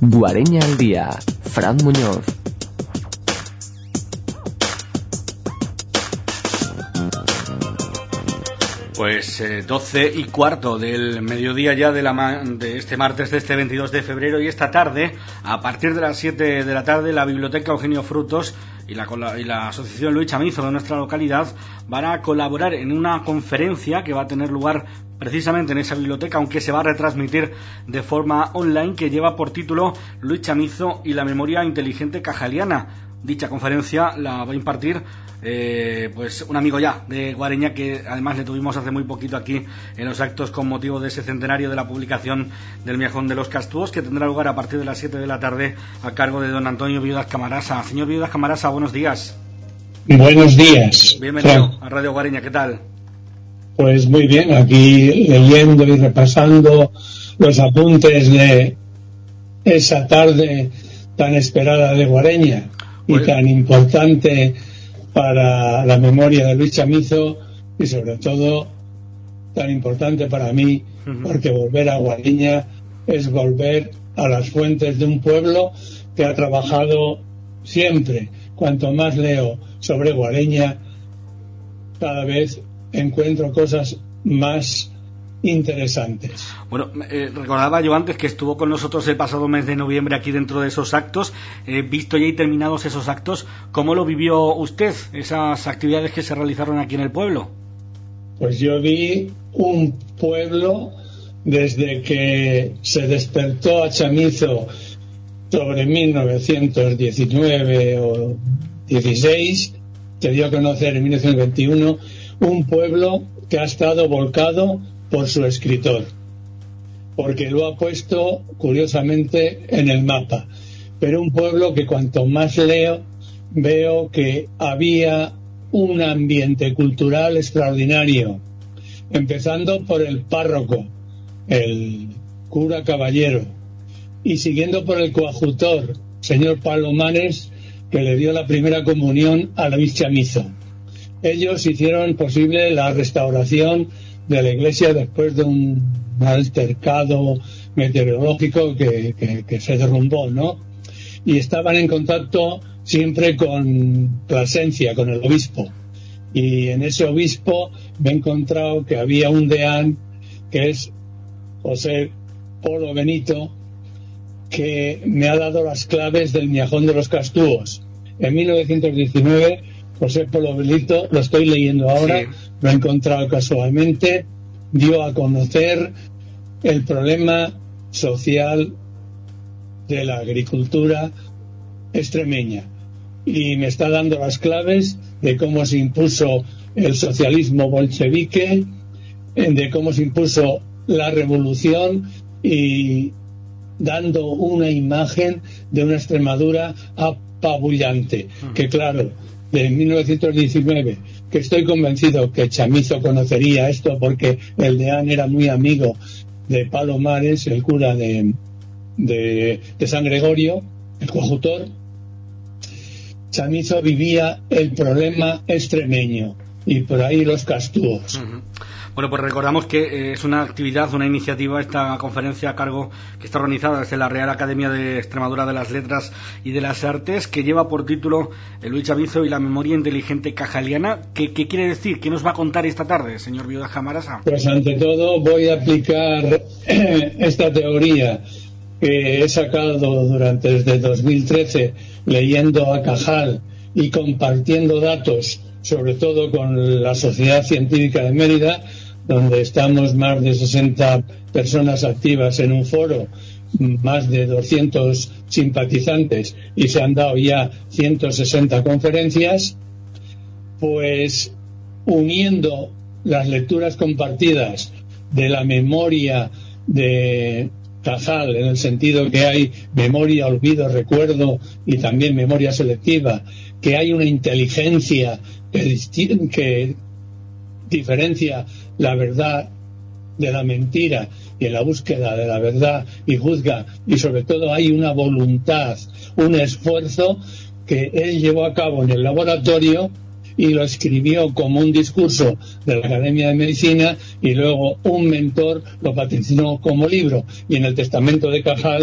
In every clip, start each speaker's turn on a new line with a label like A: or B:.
A: Guareña al día, Fran Muñoz.
B: Pues 12:15 del mediodía ya de este martes, de este 22 de febrero, y esta tarde, a partir de las 7 de la tarde, la Biblioteca Eugenio Frutos y la Asociación Luis Chamizo de nuestra localidad van a colaborar en una conferencia que va a tener lugar precisamente en esa biblioteca, aunque se va a retransmitir de forma online, que lleva por título Luis Chamizo y la memoria inteligente cajaliana. Dicha conferencia la va a impartir pues un amigo ya de Guareña, que además le tuvimos hace muy poquito aquí en los actos con motivo de ese centenario de la publicación del Miajón de los Castúos, que tendrá lugar a partir de las 7 de la tarde a cargo de don Antonio Viudas Camarasa. Señor Viudas Camarasa, buenos días.
C: Buenos días.
B: Bienvenido a Radio Guareña, ¿qué tal?
C: Pues muy bien, aquí leyendo y repasando los apuntes de esa tarde tan esperada de Guareña y tan importante para la memoria de Luis Chamizo, y sobre todo tan importante para mí, porque volver a Guareña es volver a las fuentes de un pueblo que ha trabajado siempre. Cuanto más leo sobre Guareña, cada vez encuentro cosas más interesantes.
B: Bueno, recordaba yo antes que estuvo con nosotros el pasado mes de noviembre aquí dentro de esos actos. Visto ya y terminados esos actos, ¿cómo lo vivió usted, esas actividades que se realizaron aquí en el pueblo?
C: Pues yo vi un pueblo desde que se despertó a Chamizo sobre 1919 o 16, se dio a conocer en 1921, un pueblo que ha estado volcado por su escritor, porque lo ha puesto curiosamente en el mapa. Pero un pueblo que cuanto más leo, veo que había un ambiente cultural extraordinario, empezando por el párroco, el cura Caballero, y siguiendo por el coadjutor, señor Palomares, que le dio la primera comunión a Luis Chamizo. Ellos hicieron posible la restauración de la iglesia después de un altercado meteorológico que se derrumbó, ¿no? Y estaban en contacto siempre con Plasencia, con el obispo. Y en ese obispo me he encontrado que había un deán, que es José Polo Benito, que me ha dado las claves del Miajón de los Castúos. En 1919, José Polo Benito, lo estoy leyendo ahora, sí. Lo he encontrado casualmente, dio a conocer el problema social de la agricultura extremeña, y me está dando las claves de cómo se impuso el socialismo bolchevique, de cómo se impuso la revolución, y dando una imagen de una Extremadura apabullante, que claro, de 1919, que estoy convencido que Chamizo conocería esto, porque el deán era muy amigo de Palomares, el cura de San Gregorio, el coadjutor. Chamizo vivía el problema extremeño, y por ahí los Castúos.
B: Bueno, pues recordamos que es una actividad, una iniciativa, esta conferencia a cargo que está organizada desde la Real Academia de Extremadura de las Letras y de las Artes, que lleva por título Luis Chamizo y la memoria inteligente cajaliana. ¿Qué quiere decir? ¿Qué nos va a contar esta tarde, señor Viudas Camarasa?
C: Pues ante todo voy a aplicar esta teoría que he sacado desde 2013, leyendo a Cajal y compartiendo datos, sobre todo con la Sociedad Científica de Mérida, donde estamos más de 60 personas activas en un foro, más de 200 simpatizantes, y se han dado ya 160 conferencias. Pues uniendo las lecturas compartidas de la memoria de Cajal, en el sentido que hay memoria, olvido, recuerdo, y también memoria selectiva, que hay una inteligencia que diferencia la verdad de la mentira, y en la búsqueda de la verdad y juzga, y sobre todo hay una voluntad, un esfuerzo que él llevó a cabo en el laboratorio y lo escribió como un discurso de la Academia de Medicina, y luego un mentor lo patrocinó como libro. Y en el testamento de Cajal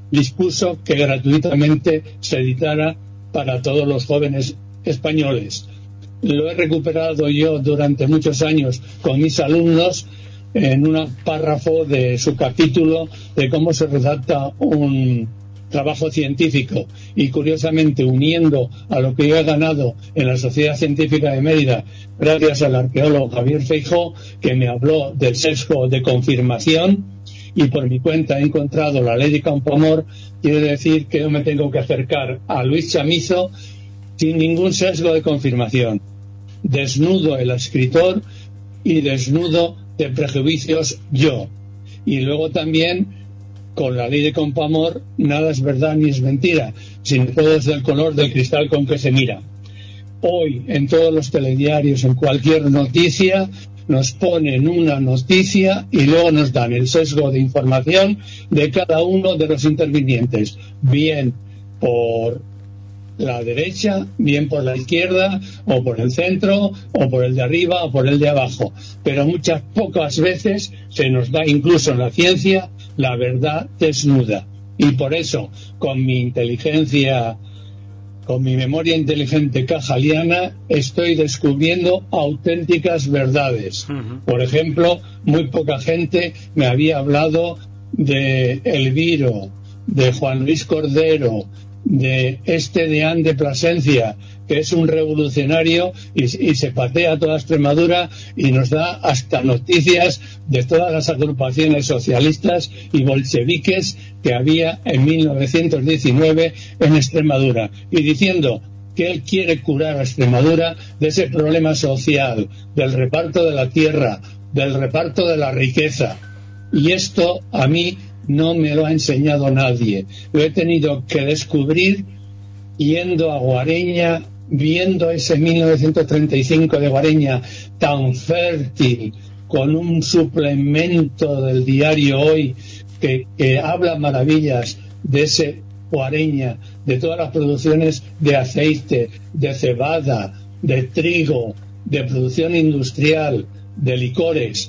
C: dispuso que gratuitamente se editara para todos los jóvenes españoles. Lo he recuperado yo durante muchos años con mis alumnos en un párrafo de su capítulo de cómo se redacta un trabajo científico, y curiosamente uniendo a lo que yo he ganado en la Sociedad Científica de Mérida gracias al arqueólogo Javier Feijó, que me habló del sesgo de confirmación, y por mi cuenta he encontrado la ley de Campoamor. Quiere decir que yo me tengo que acercar a Luis Chamizo sin ningún sesgo de confirmación, desnudo el escritor y desnudo de prejuicios yo. Y luego también, con la ley de Campoamor, nada es verdad ni es mentira, sino todo es del color del cristal con que se mira. Hoy, en todos los telediarios, en cualquier noticia, nos ponen una noticia y luego nos dan el sesgo de información de cada uno de los intervinientes, bien por la derecha, bien por la izquierda, o por el centro, o por el de arriba, o por el de abajo. Pero pocas veces se nos da, incluso en la ciencia, la verdad desnuda. Y por eso, con mi inteligencia, con mi memoria inteligente cajaliana, estoy descubriendo auténticas verdades. Por ejemplo, muy poca gente me había hablado de Elviro, de Juan Luis Cordero, de Deán de Plasencia, que es un revolucionario y se patea toda Extremadura y nos da hasta noticias de todas las agrupaciones socialistas y bolcheviques que había en 1919 en Extremadura, y diciendo que él quiere curar a Extremadura de ese problema social, del reparto de la tierra, del reparto de la riqueza. Y esto a mí no me lo ha enseñado nadie. Lo he tenido que descubrir yendo a Guareña, viendo ese 1935 de Guareña tan fértil, con un suplemento del diario Hoy que habla maravillas de ese Guareña, de todas las producciones de aceite, de cebada, de trigo, de producción industrial, de licores.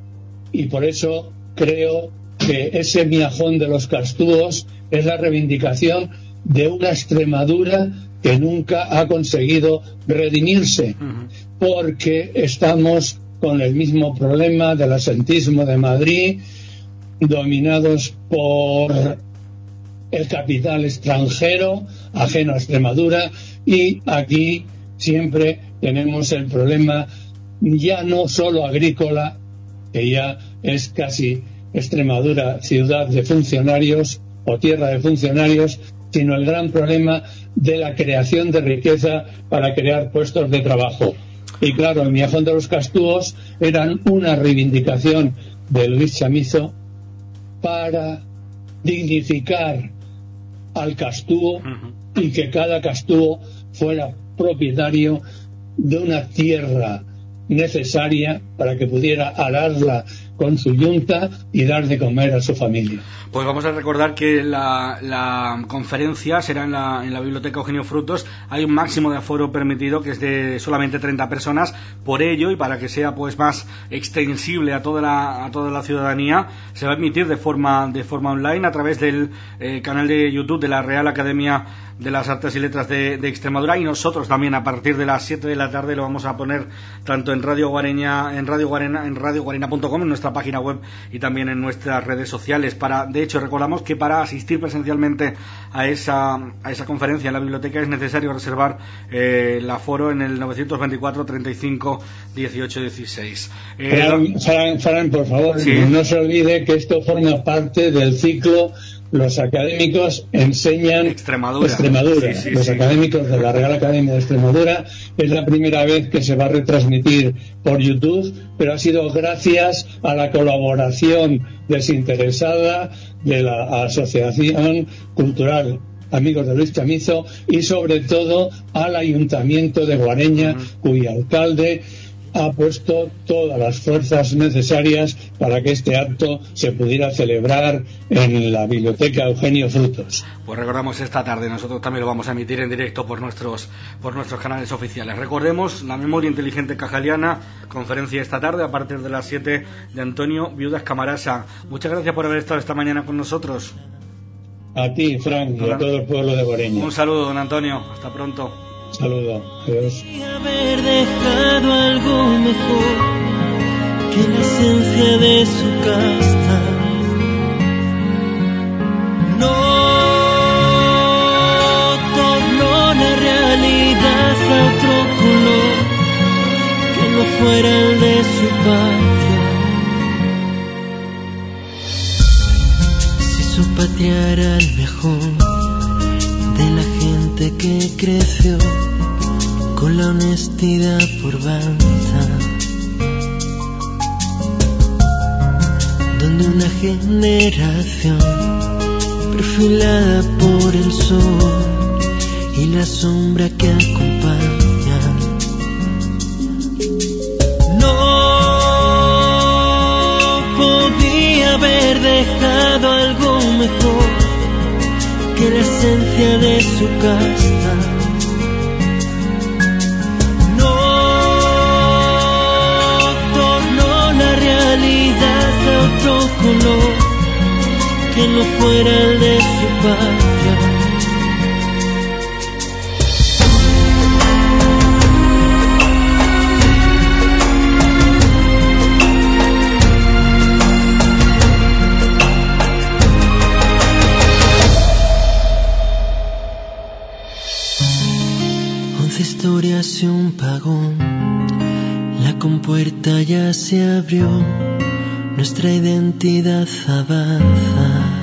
C: Y por eso creo que ese miajón de los Castúos es la reivindicación de una Extremadura que nunca ha conseguido redimirse, porque estamos con el mismo problema del asentismo de Madrid, dominados por el capital extranjero ajeno a Extremadura, y aquí siempre tenemos el problema ya no solo agrícola, que ya es casi Extremadura ciudad de funcionarios o tierra de funcionarios, sino el gran problema de la creación de riqueza para crear puestos de trabajo. Y claro, el miajón de los Castúos eran una reivindicación de Luis Chamizo para dignificar al Castúo y que cada Castúo fuera propietario de una tierra necesaria para que pudiera ararla con su yunta y dar de comer a su familia.
B: Pues vamos a recordar que la conferencia será en la Biblioteca Eugenio Frutos. Hay un máximo de aforo permitido, que es de solamente 30 personas. Por ello, y para que sea pues más extensible a toda la ciudadanía, se va a emitir de forma online a través del canal de YouTube de la Real Academia de las Artes y Letras de Extremadura, y nosotros también a partir de las 7 de la tarde lo vamos a poner tanto en Radio Guareña, en radioguarena.com, en nuestra página web, y también en nuestras redes sociales. De hecho, recordamos que para asistir presencialmente a esa conferencia en la biblioteca es necesario reservar el aforo en el 924 35 18 16.
C: Fran, por favor, ¿sí? No se olvide que esto forma parte del ciclo Los académicos enseñan Extremadura. Sí, los académicos de la Real Academia de Extremadura. Es la primera vez que se va a retransmitir por YouTube, pero ha sido gracias a la colaboración desinteresada de la Asociación Cultural Amigos de Luis Chamizo y sobre todo al Ayuntamiento de Guareña, cuyo alcalde ha puesto todas las fuerzas necesarias para que este acto se pudiera celebrar en la Biblioteca Eugenio Frutos.
B: Pues recordamos esta tarde, nosotros también lo vamos a emitir en directo por nuestros canales oficiales. Recordemos la memoria inteligente cajaliana, conferencia esta tarde a partir de las 7 de Antonio Viudas Camarasa. Muchas gracias por haber estado esta mañana con nosotros.
C: A ti, Frank, y a todo el pueblo de Boreña.
B: Un saludo, don Antonio. Hasta pronto.
C: Saludo. Adiós.
D: Haber dejado algo mejor que la esencia de su casta. No tornó la realidad a otro color que no fuera el de su patria. Si su patria era el mejor de la gente que creció con la honestidad por banda, donde una generación perfilada por el sol y la sombra que acompaña, no podía haber dejado algo mejor que la esencia de su casta. No tornó la realidad a otro color que no fuera el de su patria. Historias y un pagón, la compuerta ya se abrió, nuestra identidad avanza.